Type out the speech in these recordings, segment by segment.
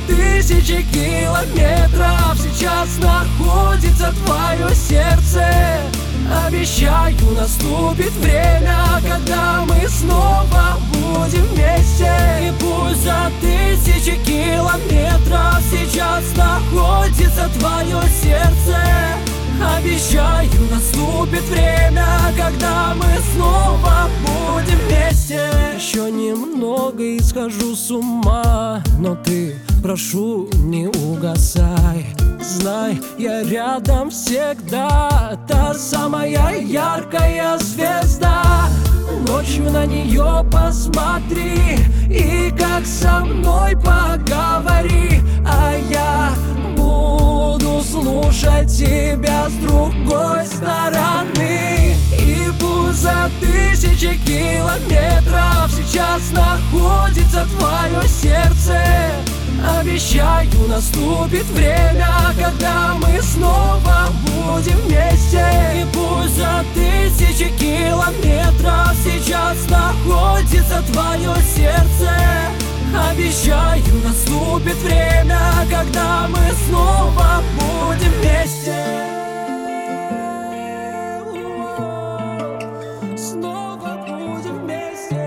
тысячи километров сейчас находится твое сердце. Обещаю, наступит время, когда мы снова будем вместе. И пусть за тысячи километров сейчас находится твое сердце. Обещаю, наступит время, когда мы снова будем вместе. Еще немного и схожу с ума, но ты, прошу, не угасай. Знай, я рядом всегда, та самая яркая звезда. Ночью на нее посмотри и как со мной поговори, а я буду слушать тебя с другой стороны. И пусть за тысячи километров сейчас находится твое сердце. Обещаю, наступит время, когда мы снова будем вместе. И пусть за тысячи километров сейчас находится твое сердце. Обещаю, наступит время, когда мы снова будем вместе. Снова будем вместе.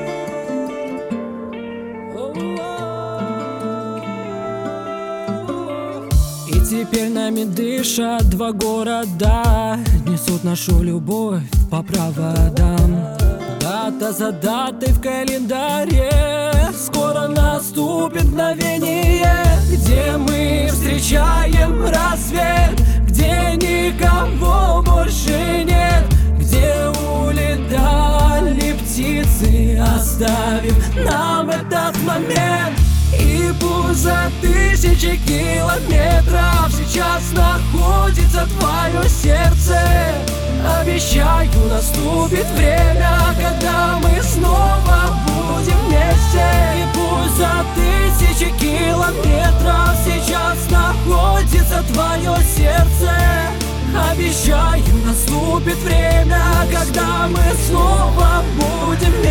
И теперь нами дышат два города, несут нашу любовь по проводам. Дата за датой в календаре, скоро наступит мгновение, где мы встречаем рассвет, где никого больше нет, где улетали птицы, оставив нам этот момент. И пусть за тысячи километров сейчас находится твое сердце. Обещаю, наступит время, когда мы снова будем вместе. И пусть за тысячи километров сейчас находится твое сердце. Обещаю, наступит время, когда мы снова будем вместе.